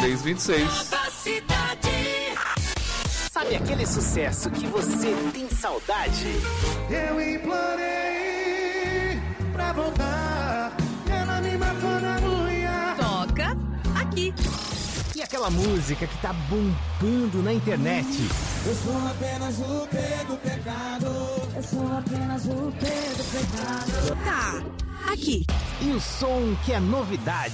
3326. Nova Cidade. Sabe aquele sucesso que você tem saudade? Eu implorei pra voltar, ela me matou na unha. Toca aqui. E aquela música que tá bombando na internet? Eu sou apenas o P do pecado. Eu sou apenas o P do pecado. Tá, aqui. E o som que é novidade?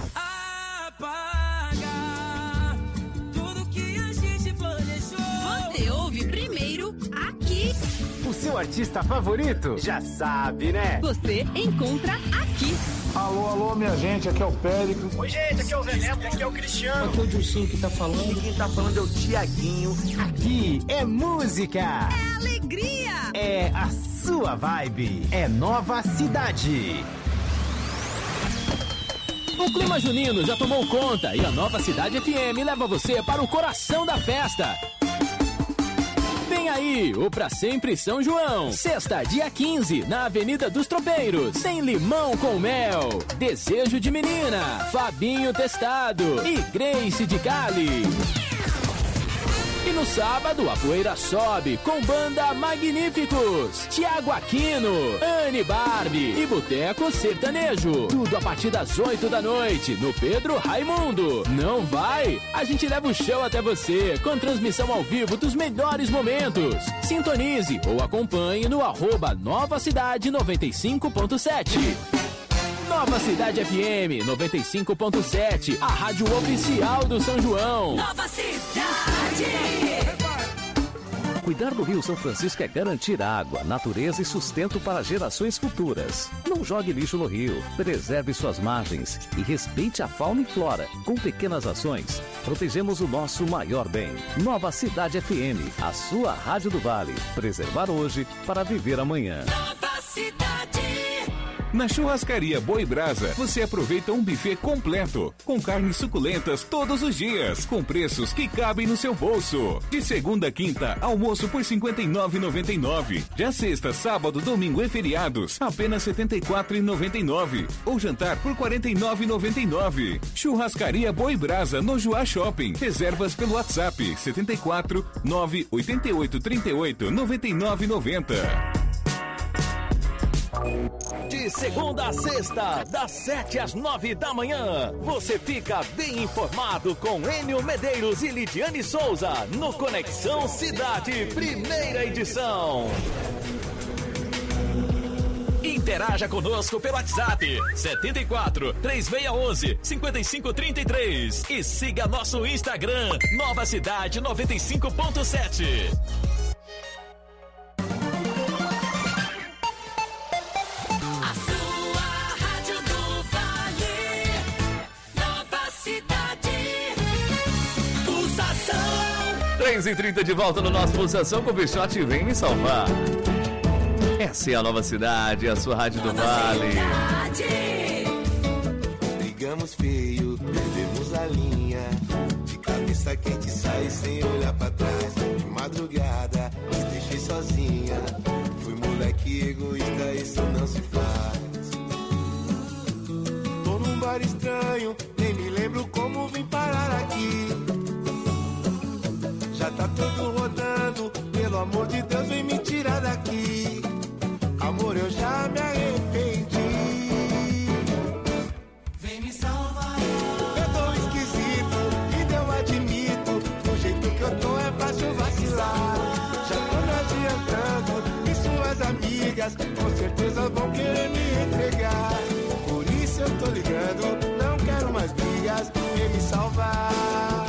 Apaga tudo que a gente planejou. Você ouve primeiro aqui. O seu artista favorito? Já sabe, né? Você encontra aqui. Alô, alô, minha gente, aqui é o Péricles. Oi, gente, aqui é o Zé Neto, aqui é o Cristiano. Aqui é o Dilcinho que tá falando. E quem tá falando é o Tiaguinho. Aqui é música. É alegria. É a sua vibe. É Nova Cidade. O clima junino já tomou conta e a Nova Cidade FM leva você para o coração da festa. Vem aí, o Pra Sempre São João. Sexta, dia 15, na Avenida dos Tropeiros. Tem limão com mel, Desejo de Menina, Fabinho Testado e Grace de Cali. E no sábado, a poeira sobe com banda Magníficos, Tiago Aquino, Anne Barbie e Boteco Sertanejo. Tudo a partir das 8 da noite, no Pedro Raimundo. Não vai? A gente leva o show até você, com transmissão ao vivo dos melhores momentos. Sintonize ou acompanhe no @Nova Cidade 95.7. Nova Cidade FM 95.7, a rádio oficial do São João. Nova Cidade. Cuidar do Rio São Francisco é garantir água, natureza e sustento para gerações futuras. Não jogue lixo no rio, preserve suas margens e respeite a fauna e flora. Com pequenas ações, protegemos o nosso maior bem. Nova Cidade FM, a sua rádio do Vale. Preservar hoje para viver amanhã. Nova Cidade. Na Churrascaria Boi Brasa, você aproveita um buffet completo, com carnes suculentas todos os dias, com preços que cabem no seu bolso. De segunda a quinta, almoço por R$ 59,99. Já sexta, sábado, domingo e feriados, apenas R$ 74,99. Ou jantar por R$ 49,99. Churrascaria Boi Brasa, no Joá Shopping. Reservas pelo WhatsApp 74 988 38 9990. De segunda a sexta, das 7 às 9 da manhã, você fica bem informado com Enio Medeiros e Lidiane Souza no Conexão Cidade, primeira edição. Interaja conosco pelo WhatsApp 74 3611 5533 e siga nosso Instagram Nova Cidade 95.7. A sua rádio do Vale. Nova Cidade. Pulsação. 3h30 de volta no nosso Pulsação com o Bichote Vem Me Salvar. Essa é a Nova Cidade, a sua rádio do Vale. Brigamos feio, perdemos a linha. De cabeça quente sai sem olhar pra trás. De madrugada, te deixei sozinha. Fui moleque egoísta, isso não se faz. Tô num bar estranho, nem me lembro como vim parar aqui. Já tá tudo rodando, pelo amor de Deus vem me tirar daqui. Amor, eu já me arrependi. Vem me salvar. Eu tô esquisito, e eu admito. Do jeito que eu tô é fácil vacilar. Já tô me adiantando, e suas amigas com certeza vão querer me entregar. Por isso eu tô ligando, não quero mais brigas. Vem me salvar.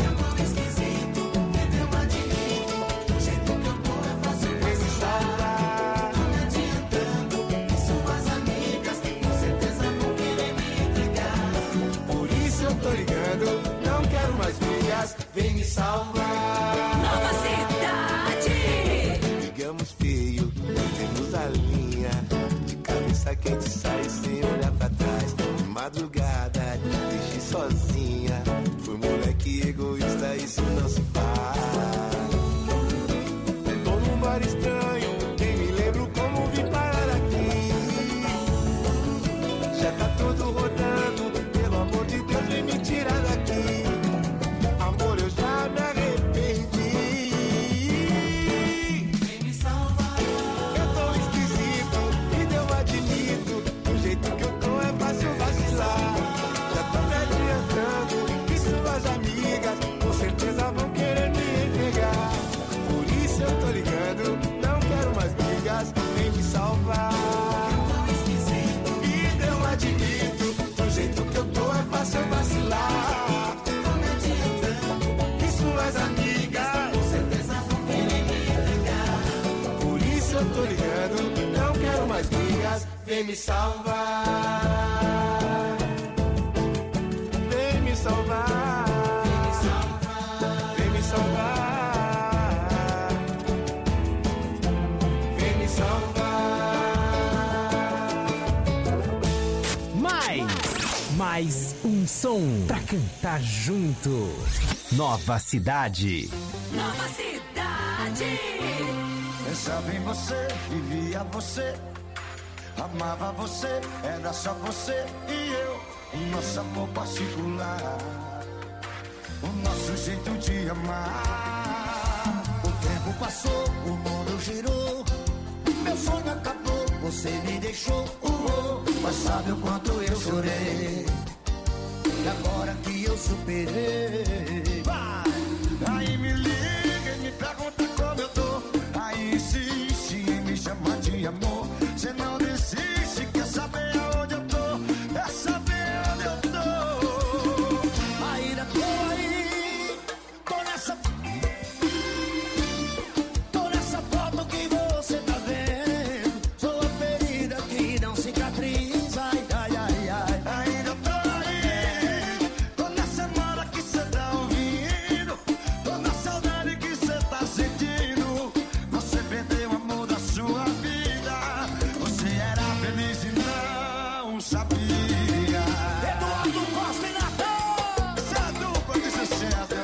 Não quero mais brigas, vem me salvar. Nova Cidade. Digamos feio, perdemos a linha. De cabeça quente sai sem olhar pra trás. De madrugada te deixei sozinha. Fui moleque egoísta, isso não se faz. Tô num bar estranho, nem me lembro como vim parar aqui. Já tá tudo rodando, pelo amor de Deus vem me tirar daqui. vem me salvar. Vem me salvar. Vem me salvar. Vem me salvar. Mais um som pra cantar junto. Nova Cidade. Nova Cidade. Pensava em você, vivia você, amava você, era só você e eu. O nosso amor particular, o nosso jeito de amar. O tempo passou, o mundo girou, meu sonho acabou, você me deixou. Mas sabe o quanto eu chorei, e agora que eu superei. Vai! Aí me liga e me pergunta como eu tô. Aí insiste em me chamar de amor. Cê não desiste, quer saber aonde eu tô? Quer saber onde eu tô? Ainda tô aí, tô nessa foto que você tá vendo. Sou a ferida que não cicatriza. Ai, ai, ai, ai. Ainda tô aí, tô nessa moda que cê tá ouvindo. Tô na saudade que cê tá sentindo. Você perdeu o amor da sua vida. Você era feliz e não sabia. Eduardo Costa e Natan, essa é a dupla que cê certa.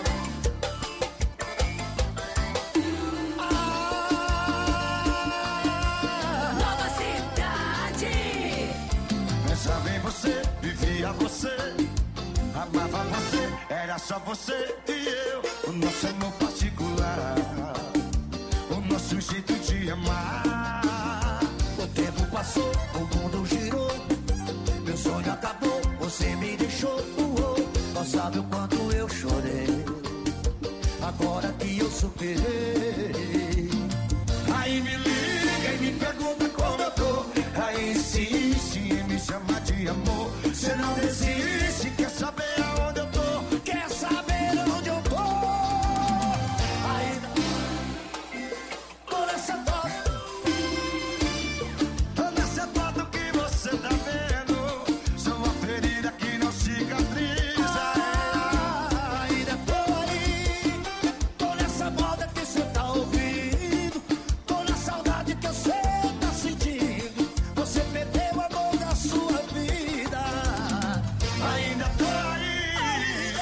Nova Cidade. Pensava em você, vivia você, amava você, era só você e eu. O nosso amor particular, o nosso jeito de amar. O tempo passou, o mundo girou, meu sonho acabou, você me deixou. Não sabe o quanto eu chorei, agora que eu superei. Aí me liga e me pergunta como eu tô. Aí insiste em me chamar de amor. Cê não desiste, quer saber aonde eu tô? Quer saber onde eu tô? Ainda tô nessa foto que você tá vendo. Sou uma ferida que não cicatriza. Ainda tô aí, tô nessa moda que cê tá ouvindo. Tô na saudade que você tá sentindo. Você perdeu o amor da sua vida. Ainda tô aí,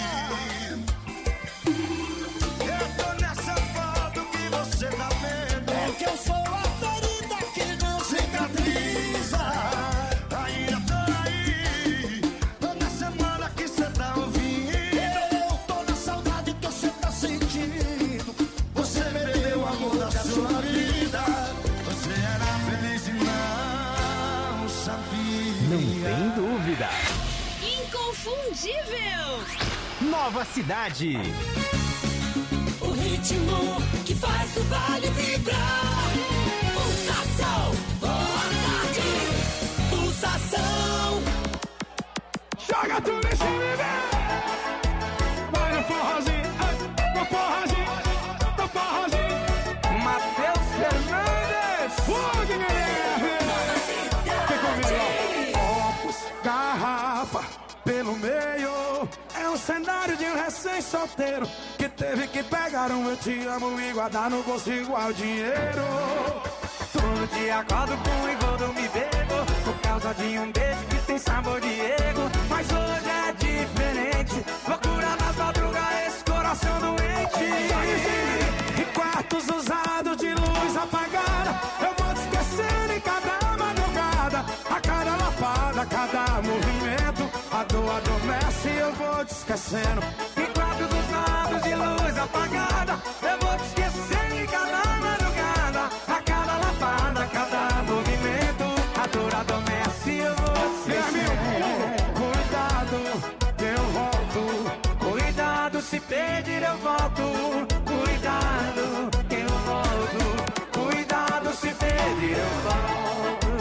eu tô nessa foto que você tá vendo. É que eu sou a ferida que não cicatriza. Ainda tô aí, tô nessa moda que cê tá ouvindo. Eu tô na saudade que você tá sentindo. Você perdeu o amor da sua vida. Você era feliz e não sabia. Não tem dúvida. Inconfundível. Nova Cidade. O ritmo que faz o vale vibrar. Pulsação, boa tarde. Pulsação. Joga tudo em cima, bebê. Vai no forrozinho, no forrozinho, no forrozinho. Matheus Fernandes. Fogo, Guilherme. Vem comigo, ó. Copos, garrafa, pelo meio. É um cenário de um recém-solteiro que teve que pegar um eu te amo e guardar no bolso igual dinheiro. Todo dia acordo com igual do me bebo por causa de um beijo que tem sabor de ego. Mas hoje é diferente, loucura nas madrugas, esse coração doente. Em quartos usados de luz apagada, eu vou te esquecendo em cada madrugada. A cada lapada, cada movimento, a dor adormece e eu vou te esquecendo. Em quartos usados de luz apagada, eu vou te esquecendo em cada madrugada. A cada lapada, cada movimento, a dor adormece e eu vou te esquecendo. Cuidado, que eu volto. Cuidado, se pedir eu volto. Cuidado, que eu volto. Cuidado, se pedir eu volto.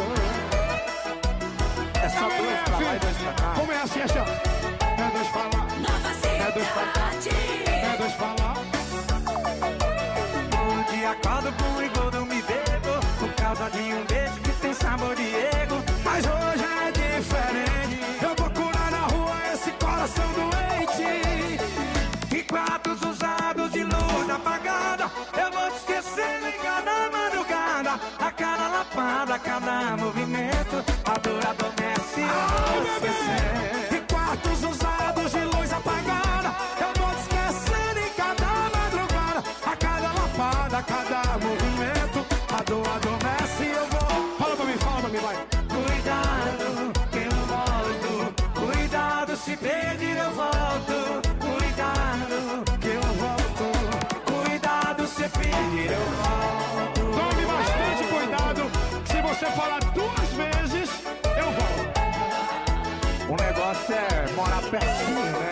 É só dois pra lá e dois pra cá. Como é assim, assim, ó? É dois pra lá. Nova É dois pra cá. Cidade. É dois pra lá. Todo dia acordo com igual do me bebo por causa de um beijo que tem sabor de ego. Mas quartos usados de luz apagada. Eu vou te esquecer em cada madrugada. A cada lapada, a cada movimento, a dor adormece. Em quartos usados de luz apagada. Eu vou te esquecer em cada madrugada. A cada lapada, a cada movimento, a dor adormece. Eu vou. Fala pra mim, vai. Cuidado, que eu volto. Cuidado, se pedir eu volto. Cuidado, que eu volto. Cuidado, se pedir eu volto. Tome bastante cuidado. Se você falar 2 vezes, eu volto. O negócio é morar pertinho, né?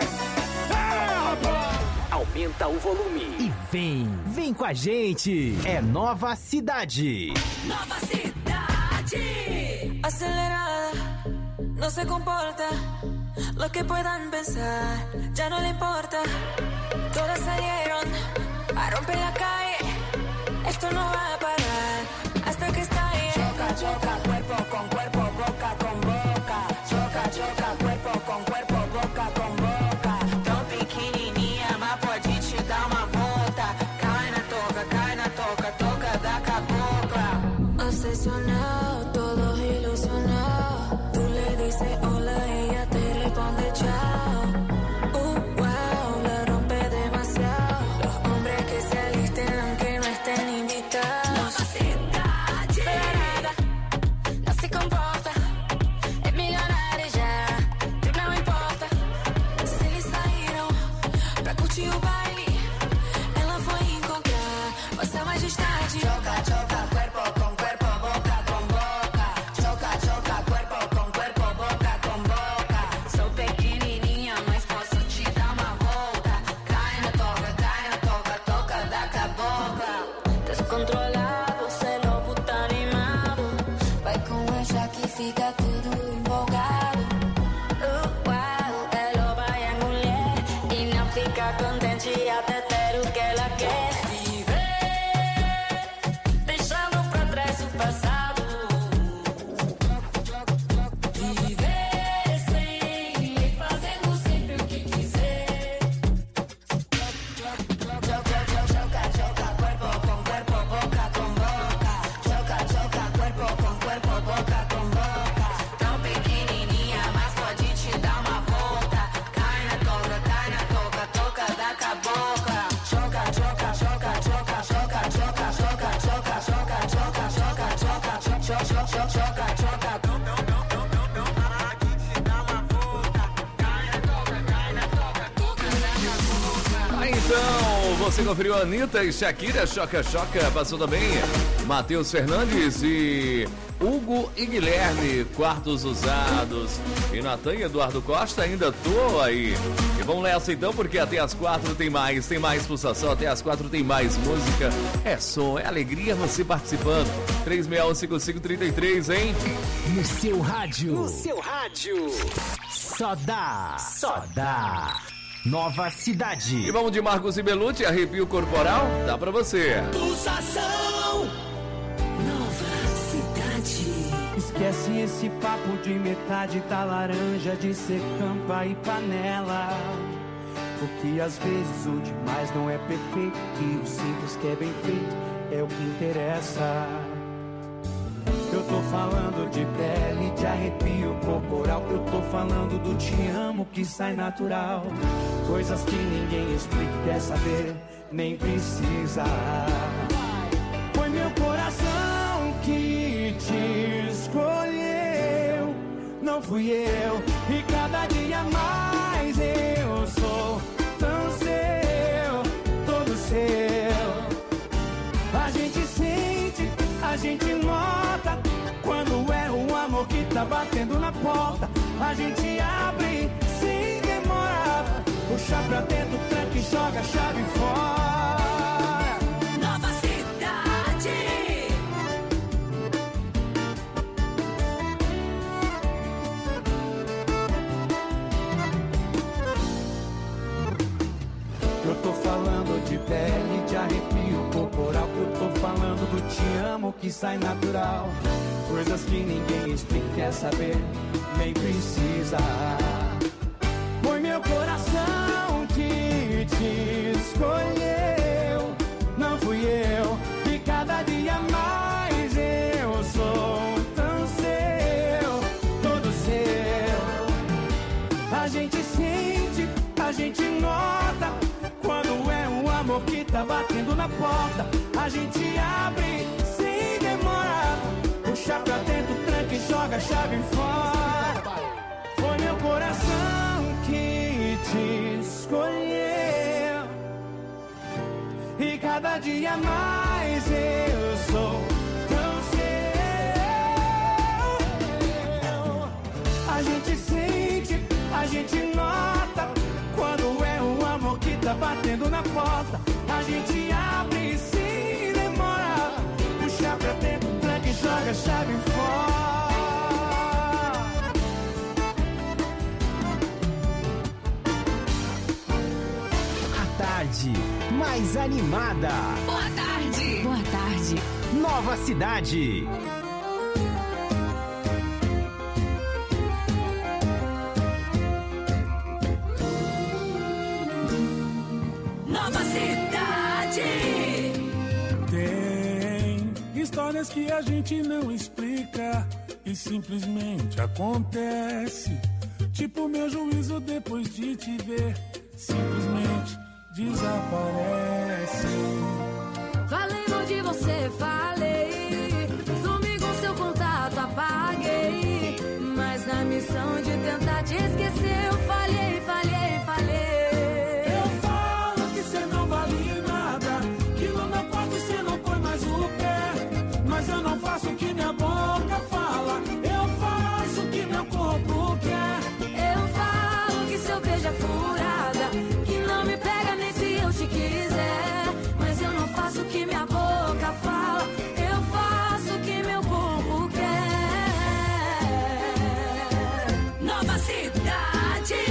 Aumenta o volume e vem com a gente. É Nova Cidade. Nova Cidade. Acelerada, no se comporta. Lo que puedan pensar, ya no le importa. Todas salieron a romper la calle. Esto no va a parar hasta que estalle. Choca, choca, cuerpo con cuerpo, boca con boca. Choca, choca, cuerpo con cuerpo, boca con boca. Tão pequenininha, mas pode te dar uma volta. Cai na toca, toca da cabocla. Obsesionado, todo ilusionado. Tú le dices hola, ella te responde chao. Wow, la rompe demasiado. Los hombres que se alisten aunque no estén invitados. Nova Cidade. Acelerada, no se comporta. É milionária já, não importa. Se eles saíram pra curtir o baile, ela foi encontrar Vossa Majestade. Choca, choca, cuerpo con cuerpo, boca con boca. Choca, choca, cuerpo con cuerpo, boca con boca. Sou pequenininha, mas posso te dar uma volta. Cai na toca, toca da cabocla. Descontrolado, cê lobo tá animado. Vai com essa que fica tudo empolgado. Uau, é loba e é mulher. E não fica contente até ter o que ela quer. Viver, deixando pra trás o passado. Viver sem lhe fazendo sempre o que quiser. Choca, choca, cuerpo con cuerpo, boca con boca. Choca, choca, cuerpo con cuerpo, boca con boca. Tão pequenininha, mas pode te dar uma volta. Cai na toca, toca da cabocla. Choca, choca, choca, choca, choca, choca, choca, choca, choca, choca, choca, choca, choca, choca, choca, choca. Então, você conferiu a Anitta e Shakira, Choca Choca, passou também Matheus Fernandes e Hugo e Guilherme, Quartos Usados. E Natan e Eduardo Costa, ainda tô aí. E vamos nessa então, porque até as 4 tem mais pulsação, até as 4 tem mais música. É som, é alegria você participando. 3615533, hein? No seu rádio. Só dá. Nova Cidade. E vamos de Marcos e Belucci, arrepio corporal, dá pra você. Pulsação. Nova Cidade. Esquece esse papo de metade da laranja, de ser campa e panela. Porque às vezes o demais não é perfeito, e o simples que é bem feito é o que interessa. Eu tô falando de pele, de arrepio corporal. Eu tô falando do te amo que sai natural. Coisas que ninguém explica, quer saber, nem precisa. Foi meu coração que te escolheu, não fui eu. E cada dia mais eu sou tão seu, todo seu. A gente sente, a gente nota, quando é o amor que tá batendo na porta. A gente abre sem demora, puxa pra dentro, tranca e joga a chave fora. Nova Cidade. Eu tô falando de pele, de arrepio corporal. Eu tô falando do te amo que sai natural. Coisas que ninguém explica, quer saber, nem precisa. Foi meu coração que te amor que tá batendo na porta. A gente abre sem demorar. Puxa pra dentro, tranca e joga a chave fora. Foi meu coração que te escolheu. E cada dia mais eu sou tão seu. A gente sente, a gente nota quando é um amor que tá batendo na porta. A gente abre sem demorar. Puxa pra dentro, tranca e joga a chave fora. Tarde mais animada. Boa tarde. Boa tarde. Nova Cidade. Nova Cidade. Tem histórias que a gente não explica e simplesmente acontece. Tipo meu juízo depois de te ver, simplesmente desaparece. Falei mal de você, falei. Sumi com seu contato, apaguei. Mas na missão de tentar te esquecer, eu falhei, falhei, falhei. Eu falo que cê não vale nada, que no meu quarto cê não põe mais o pé. Mas eu não faço o que minha boca fala, eu faço o que meu corpo quer. Eu falo que seu beijo é furada, que não me pega nem se eu te quiser. Mas eu não faço o que minha boca fala, eu faço o que meu corpo quer. Nova Cidade.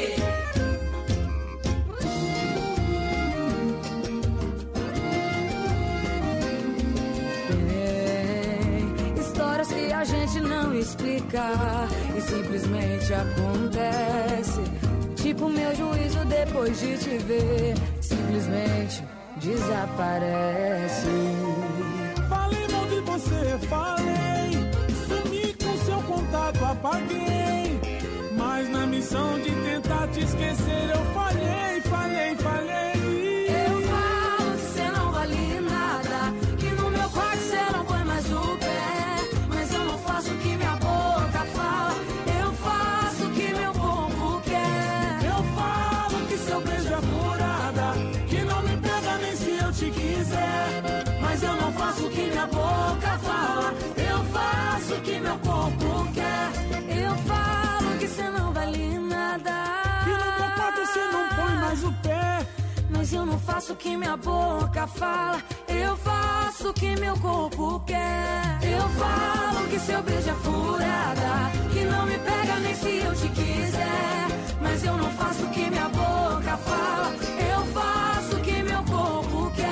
Tem histórias que a gente não explica e simplesmente acontece. Tipo meu juízo depois de te ver, simplesmente desaparece. Falei mal de você, falei. Sumi com seu contato, apaguei. Mas na missão de tentar te esquecer, eu falhei, falhei, falhei. Eu falo que cê não vale nada, que no meu quarto cê não põe mais o pé. Mas eu não faço o que minha boca fala, eu faço o que meu corpo quer. Eu falo que seu beijo é furada, que não me pega nem se eu te quiser. Mas eu não faço o que minha boca fala, eu faço o que meu corpo quer. Eu falo que cê não vale nada, que no meu quarto cê não põe mais o pé. mas eu não faço o que minha boca fala, eu faço o que meu corpo quer. Eu falo que seu beijo é furada, que não me pega nem se eu te quiser. Mas eu não faço o que minha boca fala, eu faço o que meu corpo quer.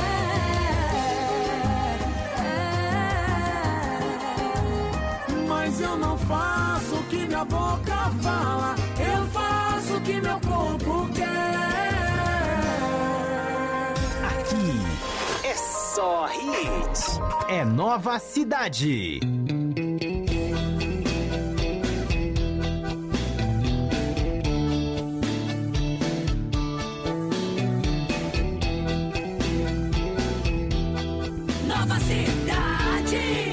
Mas eu não faço o que minha boca fala, eu faço o que meu corpo quer. Aqui é só hits. É Nova Cidade. Nova Cidade.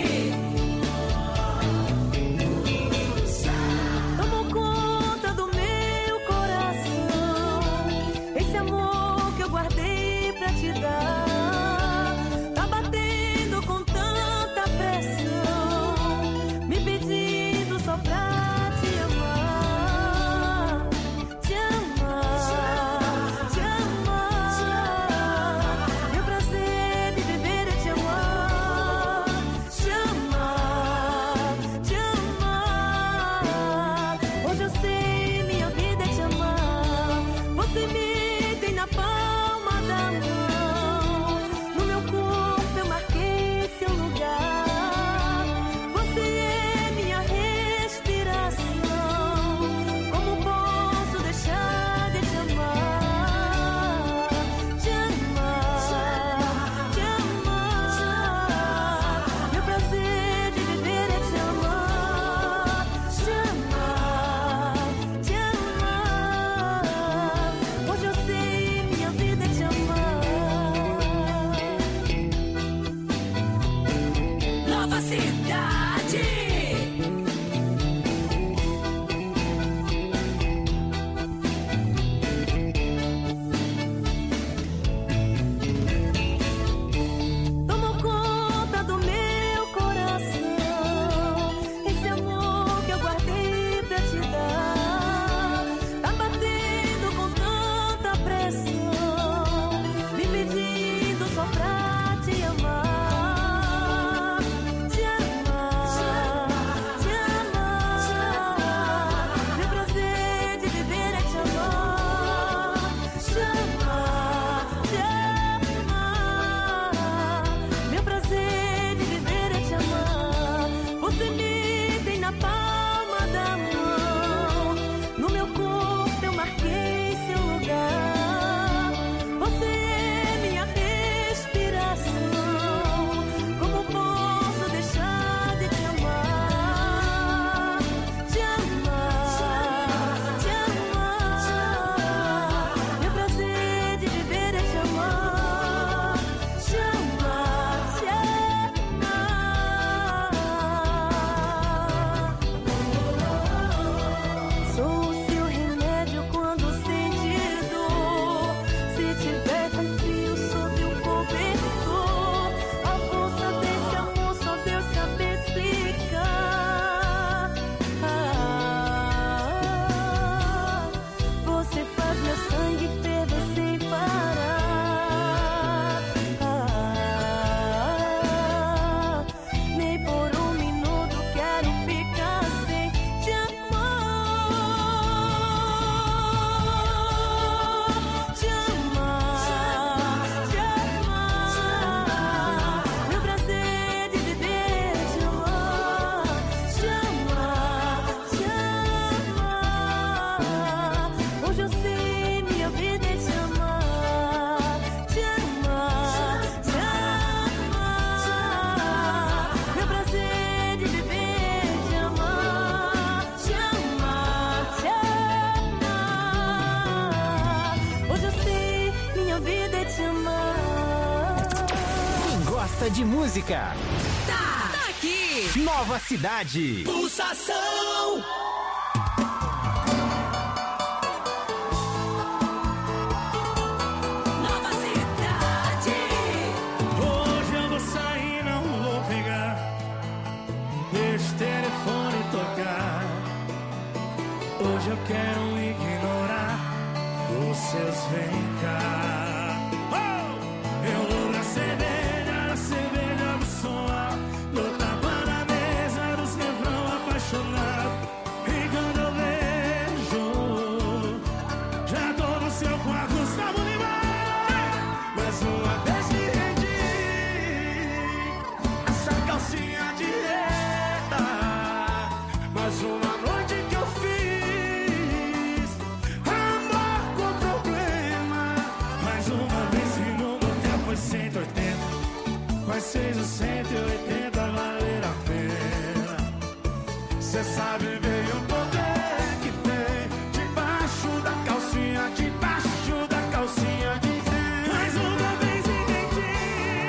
Tomou conta do meu coração, esse amor que eu guardei pra te dar. Tá batendo com tanta pressão, Tomou conta do meu coração, esse amor que eu guardei pra te dar, tá batendo com tanta pressão, me pedindo só pra te amar, te amar, te amar. Meu prazer de viver é te amar, te amar, te amar. Meu prazer de viver é te amar. Você me tem na palma da mão, no meu corpo eu marquei seu lugar. Você é minha respiração, como posso deixar de te amar? Te amar, te amar. Meu prazer de viver é te amar, te amar, te amar. Sou o seu remédio quando sente dor. Se tiver tão frio, sou teu cobertor. A força desse amor só Deus sabe explicar. Você faz meu sangue ferver sem parar. Nem por um minuto quero ficar sem te amar. Te amar, te amar. Meu prazer de viver é te amar, te amar, te amar. Hoje eu sei, minha vida é te amar, te amar, te amar. Meu prazer de viver é te amar, te amar, te amar. Hoje eu sei, minha vida é te amar. Quem gosta de música, Tá aqui. Nova Cidade. Pulsação. Nova cidade. Hoje eu vou sair, não vou pegar. Deixa o telefone tocar. Hoje eu quero ignorar os seus vem cá. Eu vou na cerveja do som alto, no tapa na mesa dos refrão apaixonado. E quando eu vejo, já tô no seu quarto, Gustavo Lima. Mais uma vez me rendi, essa calcinha direta. Mais uma noite que eu fiz amor com problema. Mais uma vez que no motel foi 180, mas seja 180 valer a pena. Cê sabe bem o poder que tem debaixo da calcinha, debaixo da calcinha de dentro. Mais uma vez entendi,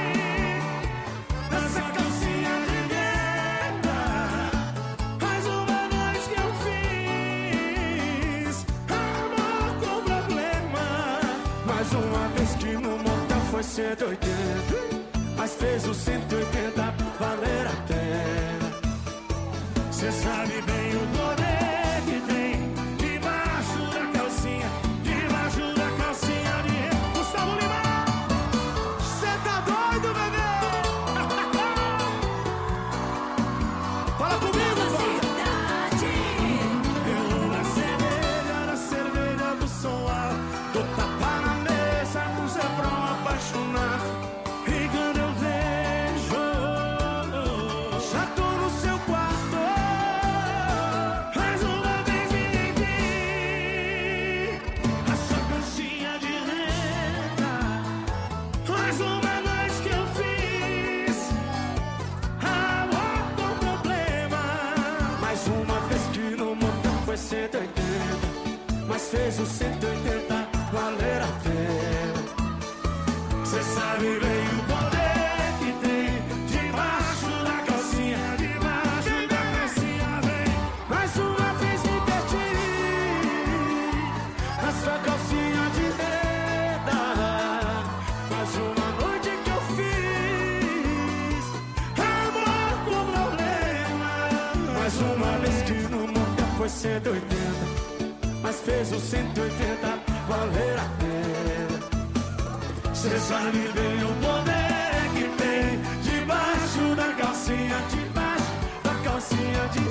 essa calcinha de dentro. Mais uma noite que eu fiz amor com problema. Mais uma vez que no motel foi 180, mas fez o 180 valer a pena. Cê sabe bem o poder que tem debaixo da calcinha, debaixo da calcinha de Gustavo Lima. Cê tá doido, bebê? Fala comigo, Nova pô. cidade. Eu vou na cerveja do som alto, do tapa na mesa com o refrão apaixonado. E quando eu vejo, já tô no seu quarto. Mais uma vez me entendi, a sua calcinha de renda. Mais uma noite que eu fiz amor com problema. Mais uma vez que no montão foi 180, mas fez o 180 valer a pena. Cê sabe bem o poder que tem debaixo da calcinha, debaixo 180, mas fez o 180 valer a pena. Cê sabe bem o poder que tem debaixo da calcinha, debaixo da calcinha de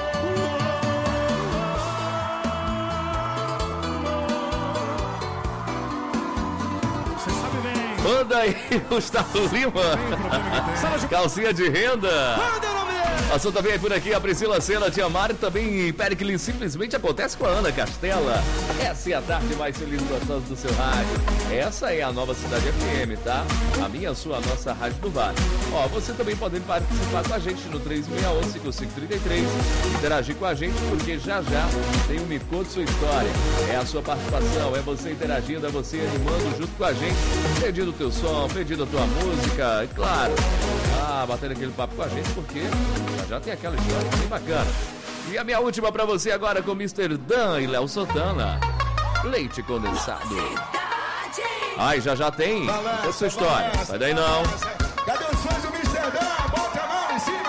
Cê sabe bem. Manda aí, Gustavo Lima. Calcinha de renda. Passou também por aqui a Priscila Sena, Tia Mari, também Pericles, simplesmente acontece com a Ana Castela. Essa é a tarde mais feliz e gostosa do seu rádio. Essa é a Nova Cidade FM, tá? A minha, a sua, a nossa rádio do Vale. Ó, você também pode participar com a gente no 3611-5533, interagir com a gente, porque já tem um Me Conte Sua História. É a sua participação, é você interagindo, é você animando junto com a gente, pedindo o teu som, pedindo a tua música, e claro, batendo aquele papo com a gente, porque já tem aquela história bem bacana. E a minha última pra você agora com Mr. Dan e Léo Santana. Leite condensado. Ai, já tem essa história. Sai daí não. Cadê os fãs do Mr. Dan? Bota a mão em cima,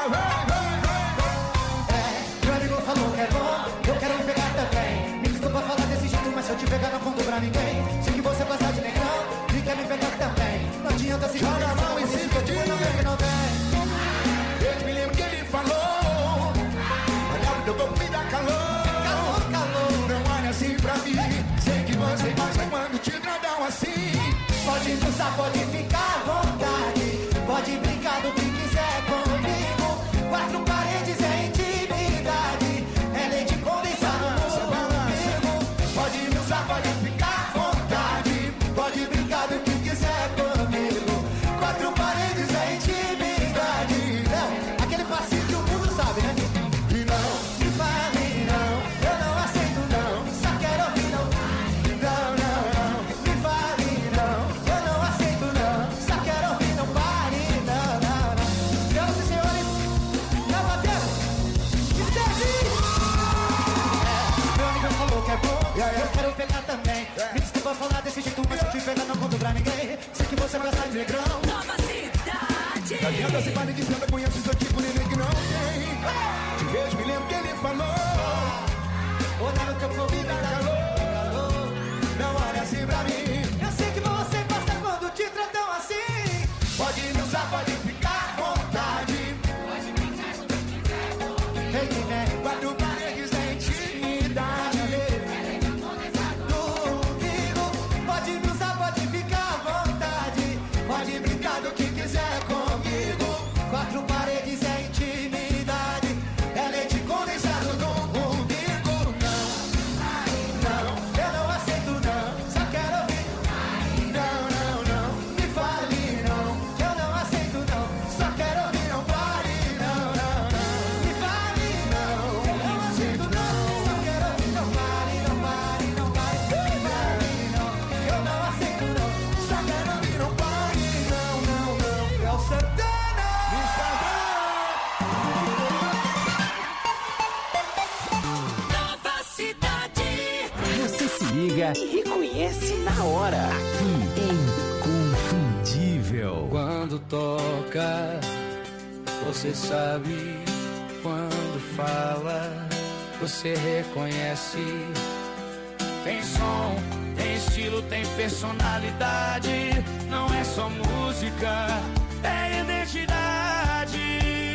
vem. Meu amigo falou que é bom, eu quero pegar também. Me desculpa falar desse jeito, mas se eu te pegar não conto pra ninguém. Sei que você gosta de negrão e quer me pegar também. Não adianta se jogar a mão em cima, que eu não vem, não vem. Eu me lembro que ele falou, olha o teu corpo me dá calor. Calor, não olha assim pra mim. Sei que você gosta quando te tradam assim. Pode dançar, pode ficar à vontade. Pode brincar do que quiser comigo. Quatro paredes é intimidade. É leite condensado comigo. Pode dançar, pode ficar à vontade. Pode brincar do que quiser comigo. Quatro paredes é intimidade. Aquele passinho que o mundo sabe, né? E não me fale não, eu não aceito não. Só quero ouvir não. Não, me fale não, eu não aceito não. Só quero ouvir não, pare não. Senhoras e senhores, na bateria, Mr. D. Meu amigo falou que é bom, eu quero pegar também. Me desculpa falar desse jeito, mas se eu te pegar não conto pra ninguém. Sei que você gosta de negrão. Nova Cidade. não adianta se pare de samba, conheço seu tipo, neném que não tem. Te vejo, me lembro que ele falou. Olha no teu corpo e dá calor. Não olha assim pra mim. Eu sei que você gosta quando te tratam assim. Pode me usar, pode ficar à vontade. Pode brincar com quem quiser comigo. Vem que vem. Quatro paredes da intimidade. Comigo. Pode me usar, pode ficar à vontade. Pode brincar do que quiser comigo. Quatro paredes é intimidade. É leite condensado comigo. Não, eu não aceito não. Só quero ouvir. Não, me fale não. Eu não aceito não. Só quero ouvir, não pare. Não, me fale não. Eu não aceito não. Só quero ouvir, não pare. Me fale não. Eu não aceito não. Só quero ouvir, não pare. Não. É o Santana. Nova Cidade. Você se liga e reconhece na hora. Aqui é Inconfundível. Quando toca, você sabe. Quando fala, você reconhece. Tem som, tem estilo, tem personalidade. Não é só música, é identidade.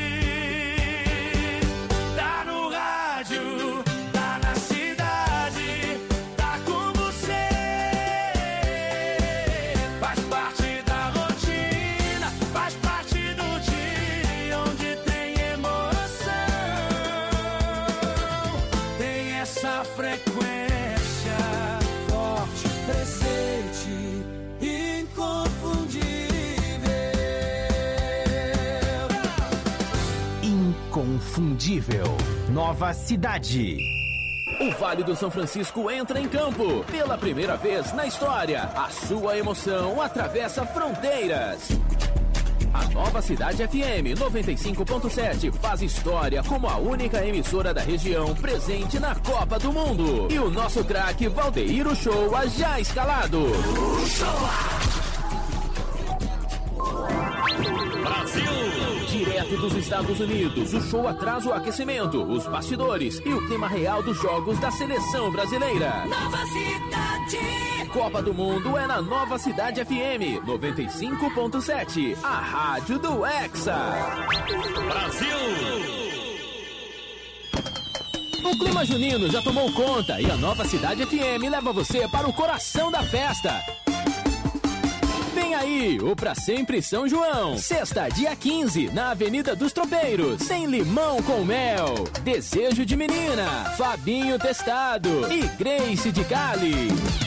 Tá no rádio, tá na cidade, tá com você. Faz parte da rotina, faz parte do dia onde tem emoção. Tem essa frequência forte, presente, inconfundível. Inconfundível. Nova Cidade. O Vale do São Francisco entra em campo. Pela primeira vez na história, a sua emoção atravessa fronteiras. A Nova Cidade FM 95.7 faz história como a única emissora da região presente na Copa do Mundo. E o nosso craque Valdeir Uchoa já escalado. Brasil! Direto dos Estados Unidos, o show atrasa o aquecimento, os bastidores e o clima real dos jogos da seleção brasileira. Nova Cidade. Copa do Mundo é na Nova Cidade FM 95.7, a rádio do Hexa. Brasil! O clima junino já tomou conta e a Nova Cidade FM leva você para o coração da festa. Vem aí, o Pra Sempre São João. Sexta, dia 15, na Avenida dos Tropeiros. Tem limão com mel, Desejo de Menina, Fabinho Testado e Grace de Cali.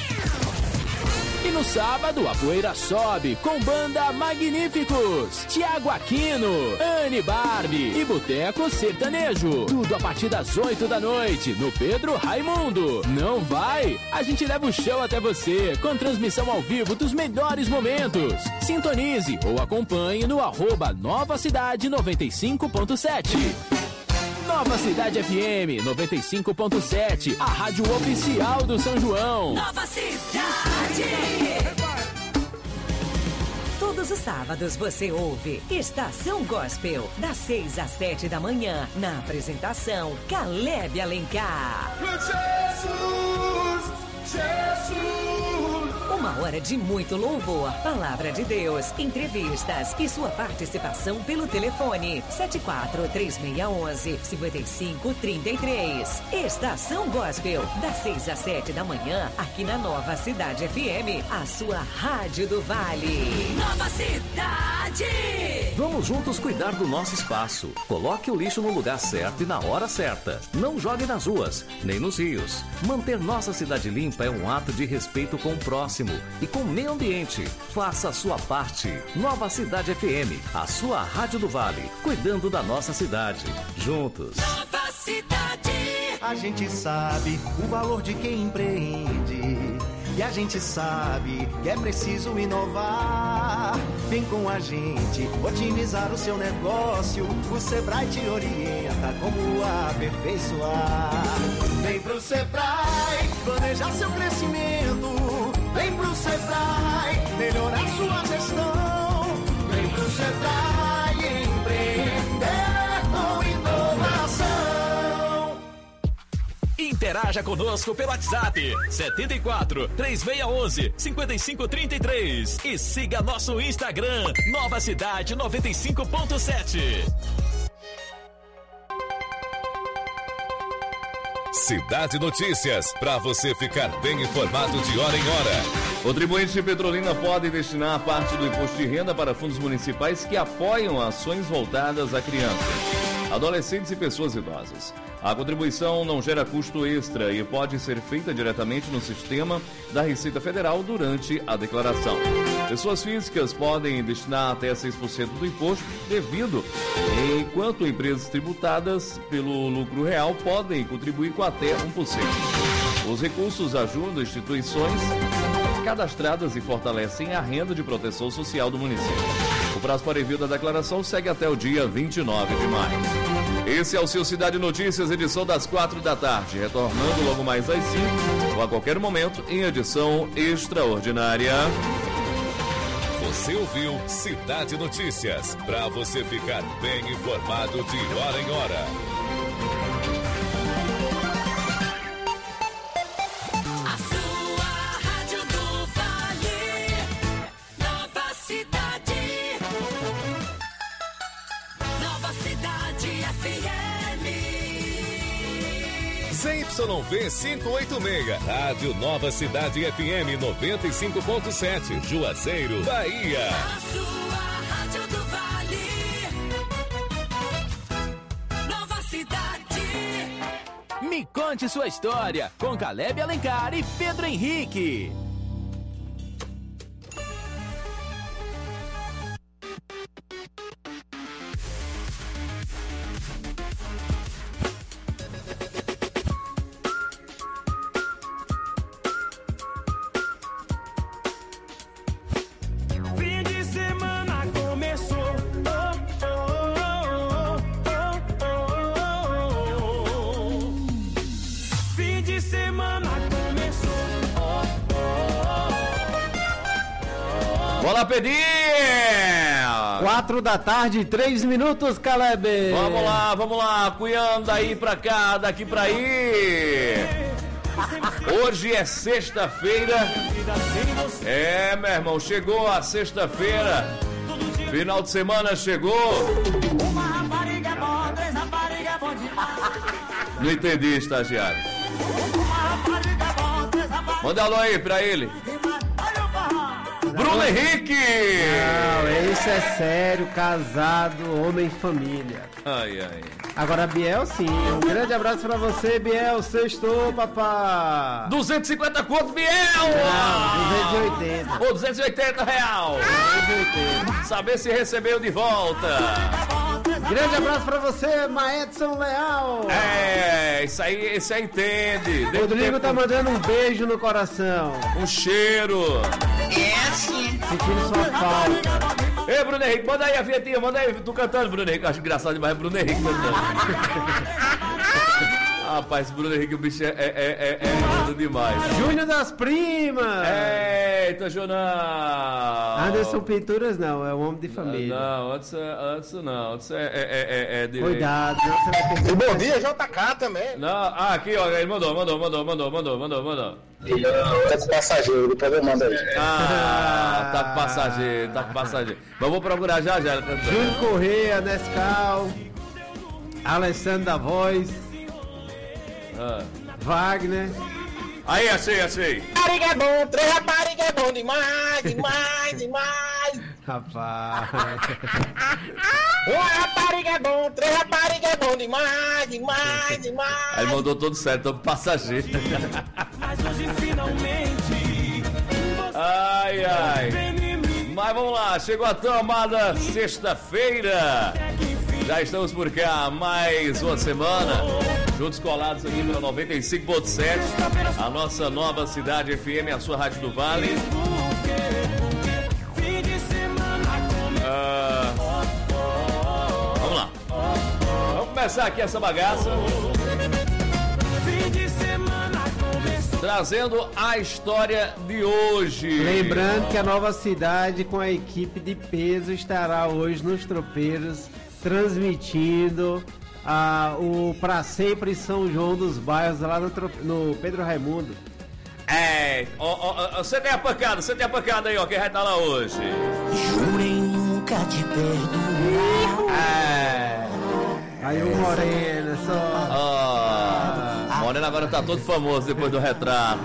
E no sábado, a poeira sobe com banda Magníficos, Tiago Aquino, Anne Barbie e Boteco Sertanejo. Tudo a partir das 8 da noite, no Pedro Raimundo. Não vai? A gente leva o show até você, com transmissão ao vivo dos melhores momentos. Sintonize ou acompanhe no @Nova Cidade 95.7. Nova Cidade FM 95.7, a rádio oficial do São João. Nova Cidade. Todos os sábados você ouve Estação Gospel, das 6 às 7 da manhã, na apresentação Caleb Alencar. Jesus, Jesus. Uma hora de muito louvor, palavra de Deus, entrevistas e sua participação pelo telefone 74-3611-5533. Estação Gospel, das 6 às 7 da manhã, aqui na Nova Cidade FM, a sua rádio do Vale. Nova Cidade. Vamos juntos cuidar do nosso espaço. Coloque o lixo no lugar certo e na hora certa. Não jogue nas ruas, nem nos rios. Manter nossa cidade limpa é um ato de respeito com o próximo e com o meio ambiente. Faça a sua parte. Nova Cidade FM, a sua rádio do Vale, cuidando da nossa cidade. Juntos. Nova Cidade. A gente sabe o valor de quem empreende. E a gente sabe que é preciso inovar. Vem com a gente otimizar o seu negócio. O Sebrae te orienta como aperfeiçoar. Vem pro Sebrae planejar seu crescimento. Vem pro Sebrae melhorar sua gestão. Vem pro Sebrae empreender com inovação. Interaja conosco pelo WhatsApp 74-3611-5533 e siga nosso Instagram Nova Cidade 95.7. Cidade Notícias, para você ficar bem informado de hora em hora. Contribuintes de Petrolina podem destinar parte do imposto de renda para fundos municipais que apoiam ações voltadas a crianças, adolescentes e pessoas idosas. A contribuição não gera custo extra e pode ser feita diretamente no sistema da Receita Federal durante a declaração. Pessoas físicas podem destinar até 6% do imposto devido, enquanto empresas tributadas pelo lucro real podem contribuir com até 1%. Os recursos ajudam instituições cadastradas e fortalecem a renda de proteção social do município. O prazo para envio da declaração segue até o dia 29 de maio. Esse é o seu Cidade Notícias, edição das 4 da tarde, retornando logo mais às 5 ou a qualquer momento em edição extraordinária. Você ouviu Cidade Notícias, para você ficar bem informado de hora em hora. A sua rádio do Vale. Nova Cidade. Nova Cidade FM. ZYV 586, Rádio Nova Cidade FM 95.7, Juazeiro, Bahia. A sua rádio do Vale. Nova Cidade. Me conte sua história com Caleb Alencar e Pedro Henrique. Fim de semana começou. Fim de semana começou. Bola, Pedrinho! 4 da tarde, 3 minutos, Caleb. Vamos lá, cunhando daí pra cá, daqui pra aí. Hoje é sexta-feira. É, meu irmão, chegou a sexta-feira. Final de semana chegou. Não entendi, estagiário. Manda alô aí pra ele. Bruno Henrique! Não, esse é sério, casado, homem família. Ai, ai. Agora, Biel, sim. Um grande abraço pra você, Biel. Sextou, papá. 250 conto, Biel! Não, 280. Ô, 280 real. 280. Saber se recebeu de volta. Grande abraço pra você, Maedson Leal. É, isso aí entende. Rodrigo tá mandando um beijo no coração. Um cheiro. É assim. Sentindo sua falta. Ei, Bruno Henrique, manda aí a vinhetinha, manda aí, tu cantando, Bruno Henrique. Acho engraçado demais, Bruno Henrique cantando. Rapaz, Bruno Henrique, o bicho é lindo demais. Júnior das Primas. Eita, Jonão. Anderson Pinturas não, é um homem de família. Não, antes não. Antes é de... Cuidado, não, você vai perder. E bom dia, JK também. Não, aqui, ó, ele mandou. Tá com passageiro, depois eu mando aí. Tá com passageiro. Mas eu vou procurar já. Júlio Correia, Nescau, Alessandro da Voz, Wagner. Aí, achei. Rapariga é bom, 3 rapariga é bom demais. Rapaz. Uma rapariga é bom, 3 rapariga é bom demais. Aí mandou todo certo, todo passageiro. Mas hoje finalmente. Ai. Mas vamos lá, chegou a tão amada sexta-feira. Já estamos por cá, mais uma semana. Juntos colados aqui pela 95.7, a nossa nova cidade FM, a sua Rádio do Vale. Vamos lá. Vamos começar aqui essa bagaça. Trazendo a história de hoje. Lembrando que a nova cidade com a equipe de peso estará hoje nos tropeiros transmitindo o Pra Sempre São João dos Bairros lá no Pedro Raimundo. Você tem a pancada aí, ó, quem vai estar lá hoje. Jurei nunca te perdoar. Aí o Morena só. Morena agora tá todo famoso depois do retrato.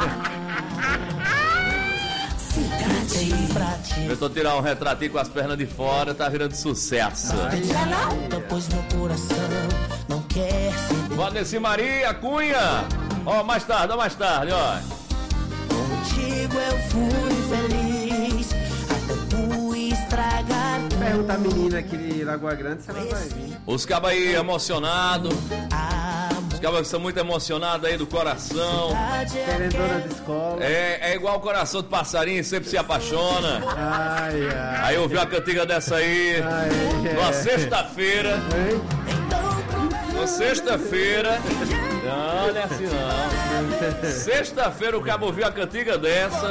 Eu tô tirando um retratinho com as pernas de fora, tá virando sucesso. Pois meu coração não quer ser. Vanessa Maria Cunha. Mais tarde, ó. Contigo eu fui feliz, até tu estragar. Pergunta a menina aqui de Lagoa Grande se ela vai vir. Os cabos aí emocionados. Os cabos que são muito emocionados aí do coração. Querendona de escola. É igual o coração do passarinho, sempre se apaixona. Ai. Aí ouviu a cantiga dessa aí. Numa sexta-feira. Uma sexta-feira. Não é assim não. Sexta-feira o cabo ouviu a cantiga dessa.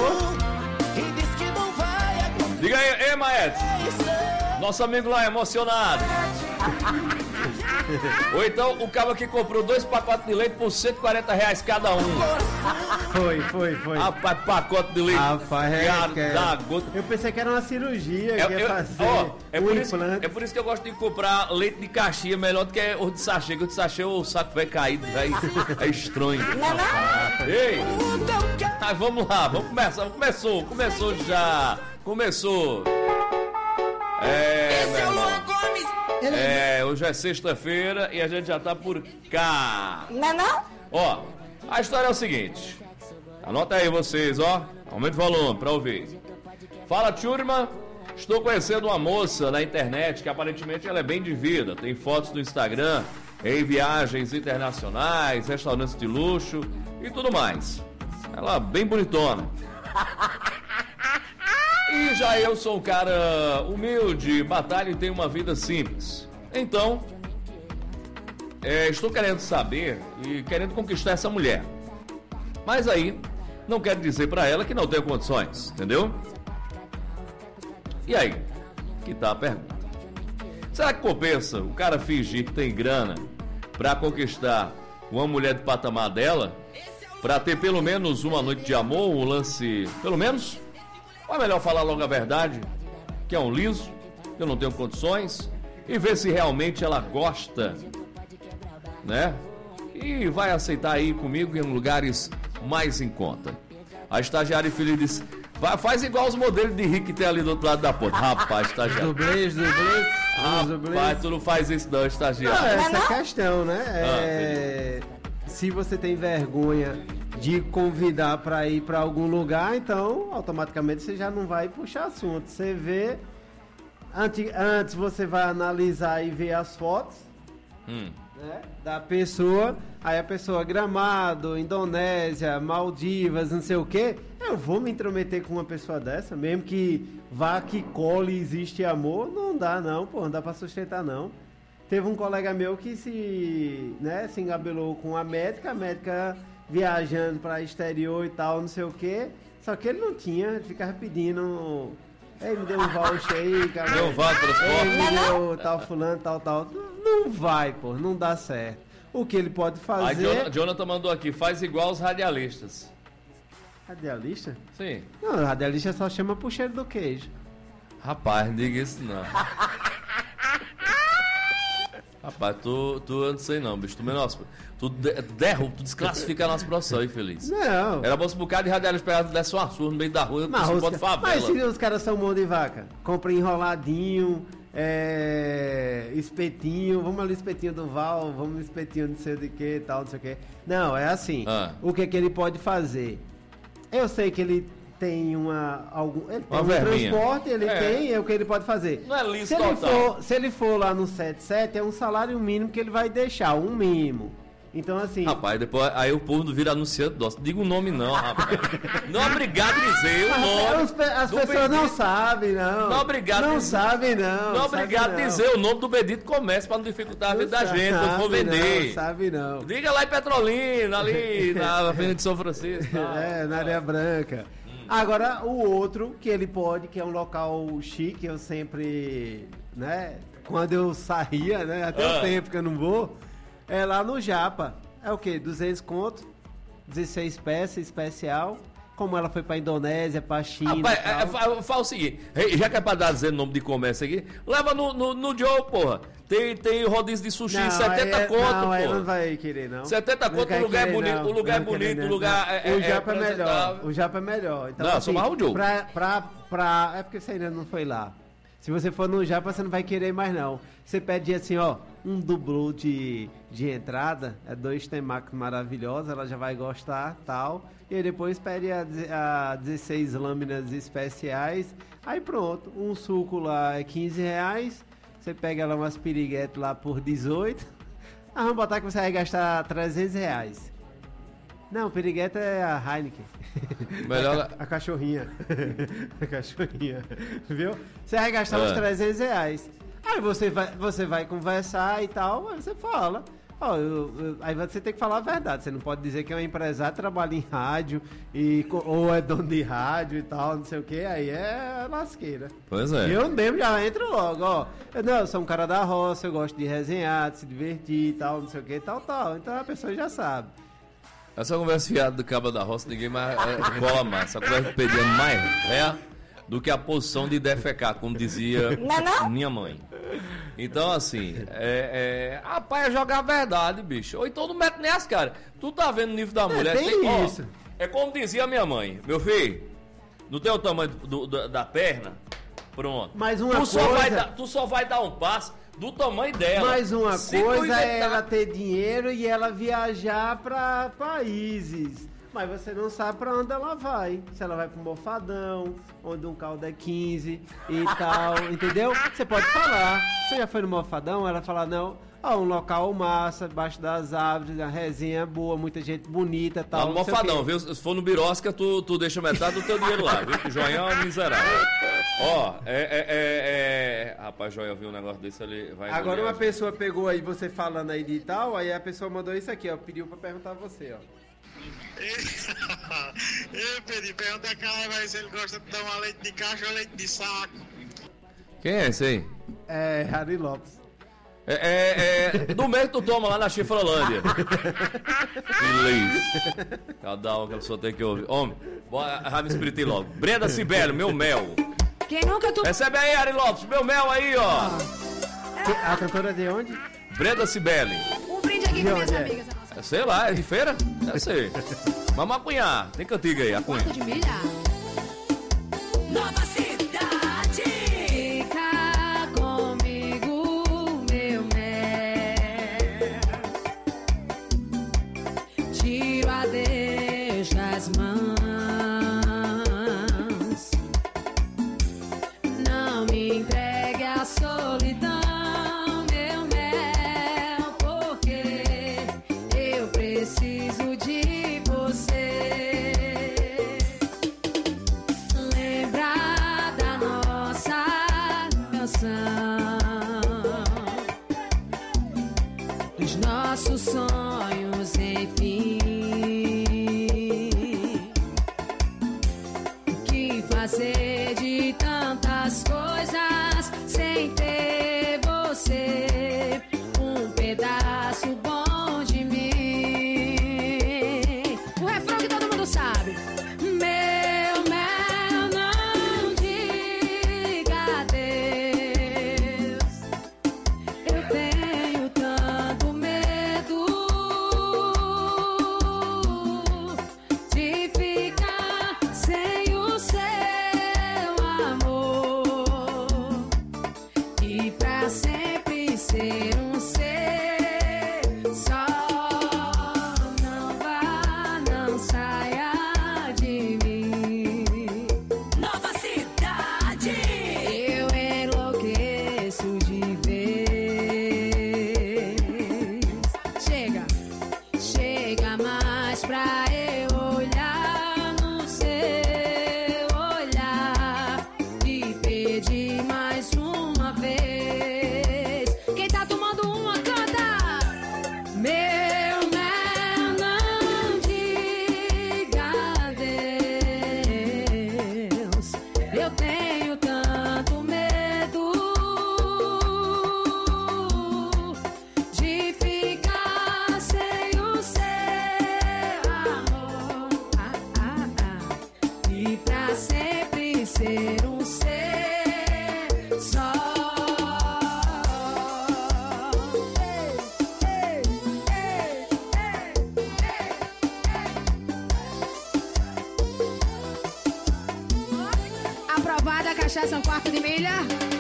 Diga aí, Maete. Nosso amigo lá emocionado. Ou então o cabo que comprou 2 pacotes de leite por R$140 cada um. Foi. Rapaz, pacote de leite. Rapaz, da gota. Eu pensei que era uma cirurgia que ia fazer é por isso que eu gosto de comprar leite de caixinha melhor do que o de sachê. Que o de sachê o saco vai cair, é estranho. Ei, mas vamos lá, vamos começar. Começou já. Hoje é sexta-feira e a gente já tá por cá. Não? Ó, a história é o seguinte. Anota aí vocês, ó. Aumenta o volume pra ouvir. Fala, turma. Estou conhecendo uma moça na internet que aparentemente ela é bem de vida. Tem fotos no Instagram em viagens internacionais, restaurantes de luxo e tudo mais. Ela bem bonitona. E já eu sou um cara humilde, batalho e tenho uma vida simples. Então, estou querendo saber e querendo conquistar essa mulher. Mas aí, não quero dizer pra ela que não tenho condições, entendeu? E aí? que tá a pergunta. Será que compensa o cara fingir que tem grana pra conquistar uma mulher do patamar dela? Pra ter pelo menos uma noite de amor, um lance... Pelo menos? Ou é melhor falar logo a verdade? Que é um liso, que eu não tenho condições, e ver se realmente ela gosta, né? E vai aceitar aí comigo em lugares mais em conta. A estagiária infeliz disse: faz igual os modelos de rico que tem ali do outro lado da porta. Rapaz, estagiário. Dublês. Rapaz, tu não faz isso não, estagiário. Não, essa é a questão, né? Se você tem vergonha de convidar para ir para algum lugar, então automaticamente você já não vai puxar assunto. Você vê, antes você vai analisar e ver as fotos, né, da pessoa, aí a pessoa Gramado, Indonésia, Maldivas, não sei o que. Eu vou me intrometer com uma pessoa dessa, mesmo que vá que cole e existe amor, não dá não, pô, não dá pra sustentar não. Teve um colega meu que se engabelou com a médica viajando para exterior e tal, não sei o que, só que ele não tinha, ele ficava pedindo, ele me deu um voucher aí, cara. Deu um voucher transporte. Ele me deu tal fulano, tal. Não vai, pô, não dá certo. O que ele pode fazer... A Jonathan mandou aqui, faz igual os radialistas. Radialista? Sim. Não, radialista só chama pro cheiro do queijo. Rapaz, não diga isso não. Rapaz, tu eu não sei não, bicho. Tu desclassifica a nossa profissão, infeliz. Não. Era bom se um bocado de radialista pegar desse uma surra no meio da rua, de favela. Mas se os caras são mão de vaca, compra enroladinho, espetinho, vamos ali espetinho do Val, vamos espetinho não sei de que, tal, não sei o que. Não, é assim. O que ele pode fazer? Eu sei que ele tem um transporte, ele tem, é o que ele pode fazer. Não é liso total. Se ele for lá no 77, é um salário mínimo que ele vai deixar, um mínimo. Então, assim... Rapaz, depois aí o povo vira anunciante nosso. Diga o nome não, rapaz. Não é obrigado a dizer o nome. As pessoas não sabem, não. Não é obrigado não sabem, não. Não é obrigado a dizer o nome do bendito comércio para não dificultar a vida da gente, quando for vender. Não sabe, não. Diga lá em Petrolina, ali na Avenida de São Francisco. Na Areia Branca. Agora, o outro que ele pode, que é um local chique, eu sempre, né, quando eu saía, né, até o tempo que eu não vou, é lá no Japa. É o quê? 200 conto, 16 peças, especial. Como ela foi pra Indonésia, pra China. Rapaz, fala o seguinte, já que é pra dar dizer o nome de comércio aqui, leva no Joe, porra. Tem rodízio de sushi, não, 70 conto, porra. Não, aí não vai querer, não. 70 conto, o lugar é bonito, o lugar é bonito, o lugar o Japa é melhor, o Japa é melhor. Então, não, assim, só o Joe. É porque você ainda não foi lá. Se você for no Japa, você não vai querer mais, não. Você pede assim, ó, um dublô de entrada, 2 temaki maravilhosos, ela já vai gostar, tal. E aí depois pede a 16 lâminas especiais. Aí pronto, um suco lá é R$15. Você pega lá umas piriguetes lá por 18. Vamos botar que você vai gastar R$300. Não, pirigueta é a Heineken. Melhor... a cachorrinha. A cachorrinha. Viu? Você vai gastar uns R$300. Aí você vai conversar e tal, aí você fala. Aí você tem que falar a verdade. Você não pode dizer que é um empresário, trabalha em rádio, ou é dono de rádio e tal, não sei o que. Aí é lasqueira. Pois é. Eu mesmo já entro logo, ó. Eu sou um cara da roça, eu gosto de resenhar, de se divertir e tal, não sei o que, tal. Então a pessoa já sabe. Essa conversa fiada do Cabo da Roça, ninguém mais cola mais. Essa conversa pedia mais do que a posição de defecar, como dizia minha mãe. Então, assim, rapaz, é jogar a verdade, bicho. Ou então não mete nem as caras. Tu tá vendo o nível da mulher? Tem isso. É como dizia minha mãe. Meu filho, não tem o tamanho da perna? Pronto. Mas tu só vai dar um passo do tamanho dela. Mas uma coisa é ela ter dinheiro e ela viajar pra países. Mas você não sabe pra onde ela vai. Se ela vai pro Mofadão, onde um caldo é 15 e tal, entendeu? Você pode falar. Você já foi no Mofadão? Ela fala, não, um local massa, debaixo das árvores, a resenha boa, muita gente bonita e tal. Lá no Mofadão, viu? Se for no Birosca, tu deixa metade do teu dinheiro lá, viu? Que o Joião é miserável. Ó, rapaz, Joião viu um negócio desse ali. Agora uma pessoa pegou aí, você falando aí de tal, aí a pessoa mandou isso aqui, ó, pediu pra perguntar a você, ó. Eu pedi, pergunta a cara, mas ele gosta de tomar leite de caixa ou leite de saco. Quem é esse aí? É Harry Lopes. Do mês que tu toma lá na Chifrolândia. Beleza. Cada um que a pessoa tem que ouvir. Homem, já me espritei logo. Brenda Cibele, meu mel. Quem nunca tu... Recebe aí, Harry Lopes, meu mel aí, ó. A cantora de onde? Brenda Cibele. Um brinde aqui com minhas amigas. Sei lá, é de feira? Deve ser. Vamos apunhar. Tem cantiga aí, apunha. De milha. Nova cidade. Fica comigo, meu mel. Tiro a deixa das mãos. Não me entregue a solidão, meu mel, porque eu preciso de você. Lembrar da nossa canção, dos nossos sonhos, enfim. O que fazer de tantas coisas sem ter você? Um pedaço bom de mim. O refrão que todo mundo sabe. Meu mel, não diga adeus. Eu tenho tanto medo de ficar sem o seu amor e pra sempre ser um ser só. Não vá, não saia de mim. Nova cidade. Eu enlouqueço de vez. Chega mais pra eu olhar no seu olhar e pedir mais uma vez. Quem tá tomando uma, canta! Meu mel, não diga adeus. Eu tenho tanto medo de ficar sem o seu amor e pra sempre ser um ser só. Aprovada a cachaça, um quarto de milha.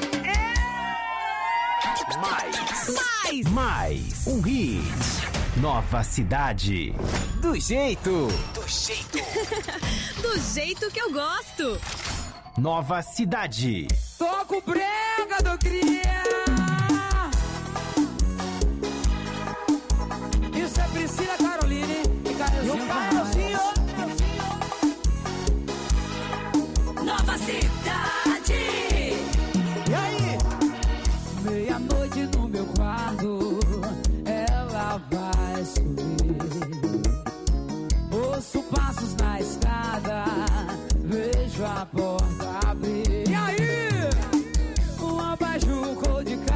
Mais um hit. Nova cidade. Do jeito Do jeito que eu gosto. Nova cidade. Toca o brega do cria. Isso é Priscila, Caroline e Carolzinho. Nova cidade. E aí? Meia-noite no meu quarto, ela vai subir. Ouço passos na escada, vejo a porta abrir. E aí? Um abajur cor de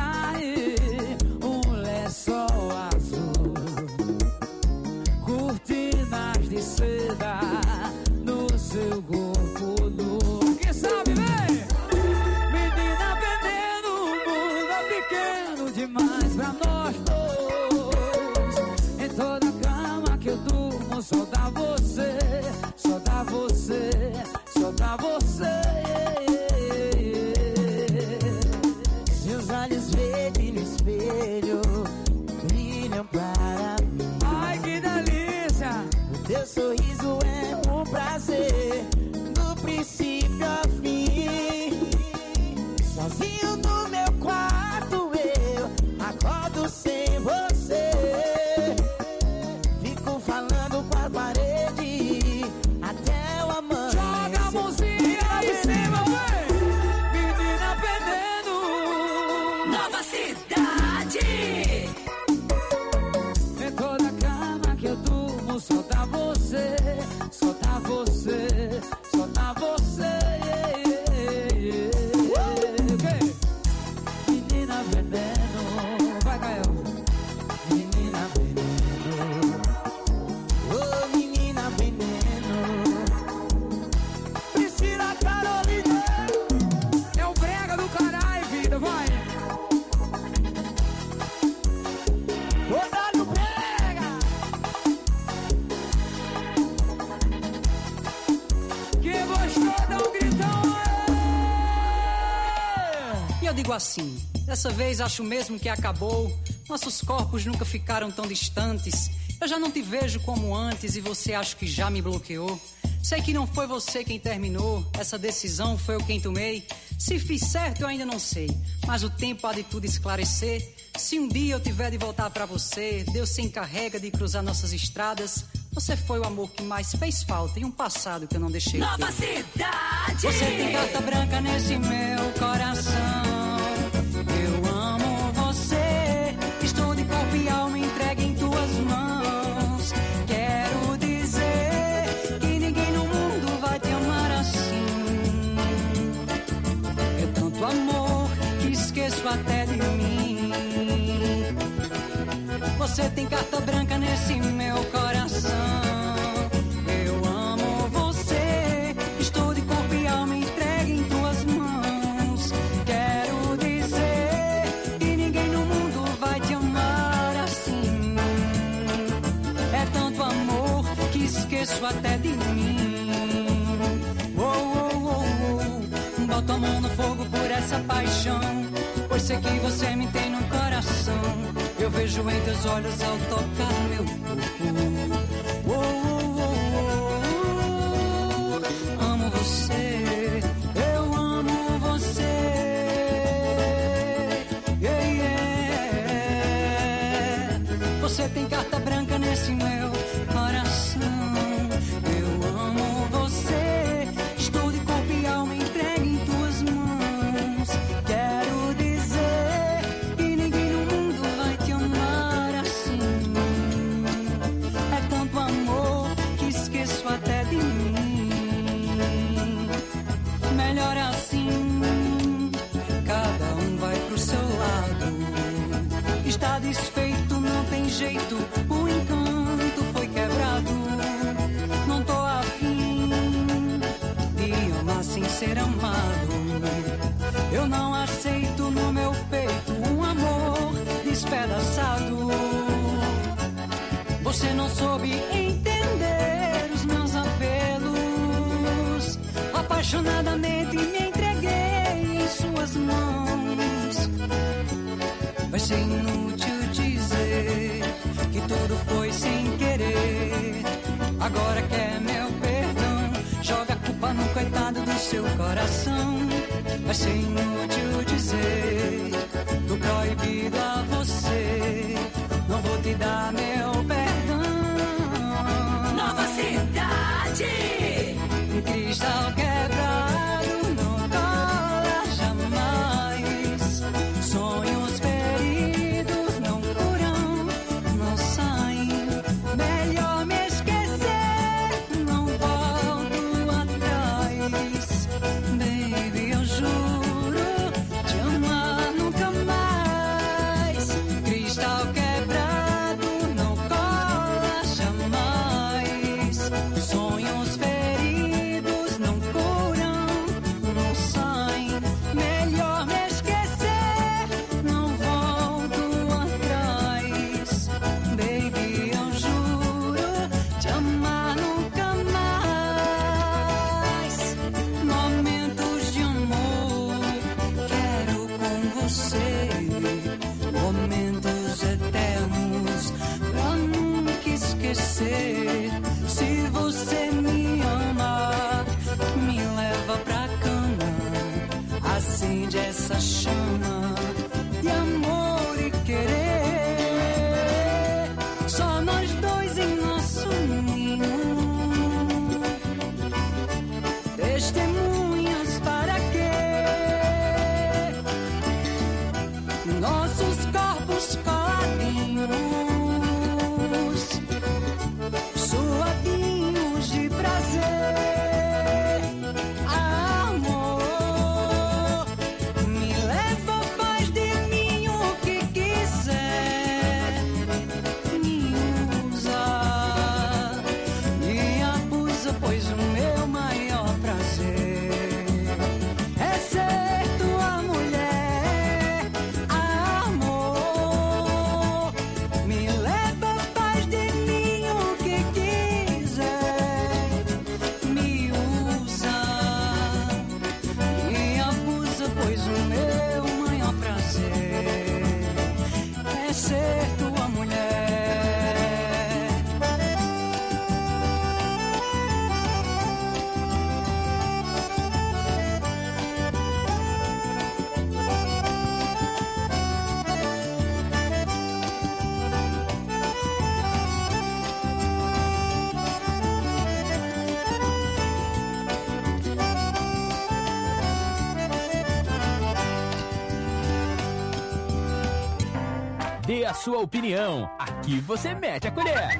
E eu digo assim, dessa vez acho mesmo que acabou. Nossos corpos nunca ficaram tão distantes. Eu já não te vejo como antes e você acha que já me bloqueou. Sei que não foi você quem terminou, essa decisão foi eu quem tomei. Se fiz certo eu ainda não sei, mas o tempo há de tudo esclarecer. Se um dia eu tiver de voltar pra você, Deus se encarrega de cruzar nossas estradas. Você foi o amor que mais fez falta e um passado que eu não deixei. Nova Cidade! Você tem carta branca nesse meu coração. Eu amo você, estou de corpo e alma entregue em tuas mãos. Quero dizer que ninguém no mundo vai te amar assim. É tanto amor que esqueço até de mim. Você tem carta branca nesse meu coração. Eu amo você, estou de corpo e alma entregue em tuas mãos. Quero dizer que ninguém no mundo vai te amar assim. É tanto amor que esqueço até de mim. Oh, oh, oh, oh. Boto a mão no fogo por essa paixão, pois sei que você me tem no coração. Eu vejo em teus olhos ao tocar meu corpo. Oh, oh, oh, oh. Amo você, eu amo você. Yeah, yeah. Você tem carta branca nesse meu coração. Eu amo você, estou de corpo e alma entregue em tuas mãos. Quero dizer que ninguém no mundo vai te amar assim. É tanto amor que esqueço até de mim. Melhor assim, cada um vai pro seu lado. Está desfeito, não tem jeito, o encanto foi quebrado. Não tô afim de amar sem ser amado. Eu não aceito no meu peito um amor despedaçado. Você não soube entender os meus apelos. Apaixonadamente me entreguei em suas mãos. Vai ser inútil dizer que tudo foi sem querer. Agora quer meu perdão, joga a culpa no coitado do seu coração. Vai ser inútil dizer do proibido a você. Não vou te dar meu perdão. Nova Cidade! Cristal quebrado não cola jamais. Sonhos feridos não curam, não saem. Melhor me esquecer, não volto atrás. Baby, eu juro te amar nunca mais. Cristal quebrado não cola jamais. Sonhos feridos não curam, não saem. Melhor me esquecer, não volto atrás. Baby, eu juro te amar nunca mais. Momentos de amor quero com você, momentos eternos pra nunca esquecer. Se você me ama, me leva pra cama, acende essa chama de amor e querer. Só nós dois em nosso ninho, testemunhas para quê? Nossos corpos coladinhos, suadinhos de prazer. Amor, me leva para Dê a sua opinião. Aqui você mete a colher.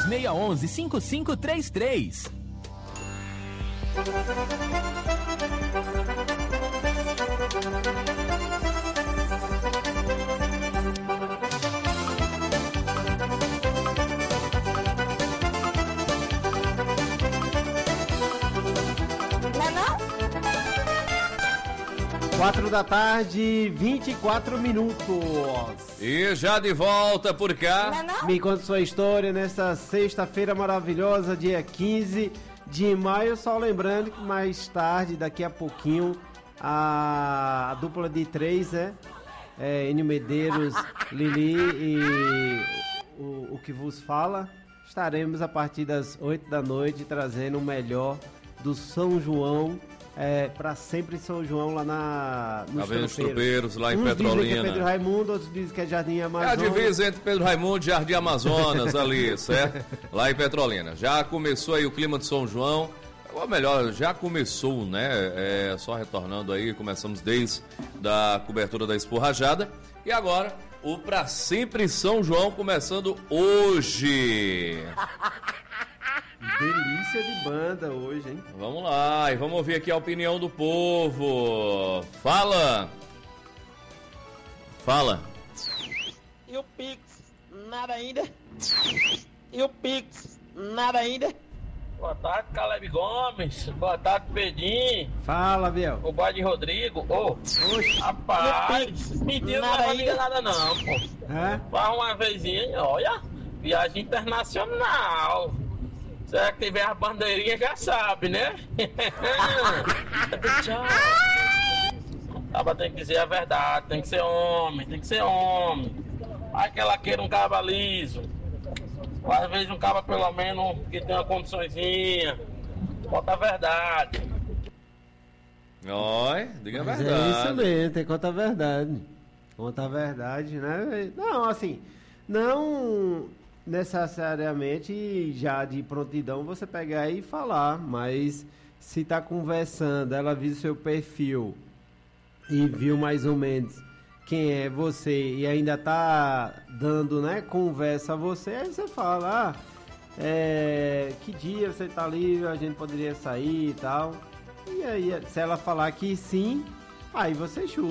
3611-5533. Não? 4 da tarde, 24 minutos. E já de volta por cá. Me conta sua história nesta sexta-feira maravilhosa, dia 15 de maio. Só lembrando que mais tarde, daqui a pouquinho, a dupla de 3, né? Enio Medeiros, Lili e o que vos fala. Estaremos a partir das 8 da noite trazendo o melhor do São João. Pra sempre São João lá nos Tropeiros, lá em Uns Petrolina. dizem que é Pedro Raimundo, outros dizem que é Jardim Amazonas. É a divisa entre Pedro Raimundo e Jardim Amazonas ali, certo? Lá em Petrolina. Já começou aí o clima de São João. Ou melhor, já começou, né? Só retornando aí, começamos desde a cobertura da Esporrajada. E agora, o Pra Sempre São João começando hoje. Delícia de banda hoje, hein? Vamos lá, e vamos ouvir aqui a opinião do povo. Fala! E o Pix, nada ainda. E o Pix, nada ainda. Boa tarde, Caleb Gomes. Boa tarde, Pedinho. Fala, Biel. O bar de Rodrigo. Rapaz, mentira, não vai ligar nada não, pô. Faz uma vezinha, olha, viagem internacional. Se é que tiver a bandeirinha, já sabe, né? Tchau. Ela tem que dizer a verdade, tem que ser homem. Vai que ela queira um caba liso. Às vezes um caba pelo menos que tem uma condiçõezinha. Bota a verdade. Oi, diga a Mas verdade. é isso mesmo, tem que contar a verdade. Conta a verdade, né? Não, assim, não necessariamente já de prontidão você pegar e falar, mas se tá conversando, ela viu seu perfil e viu mais ou menos quem é você e ainda tá dando, né, conversa a você, aí você fala, que dia você tá livre, a gente poderia sair e tal. E aí, se ela falar que sim, aí você chuta.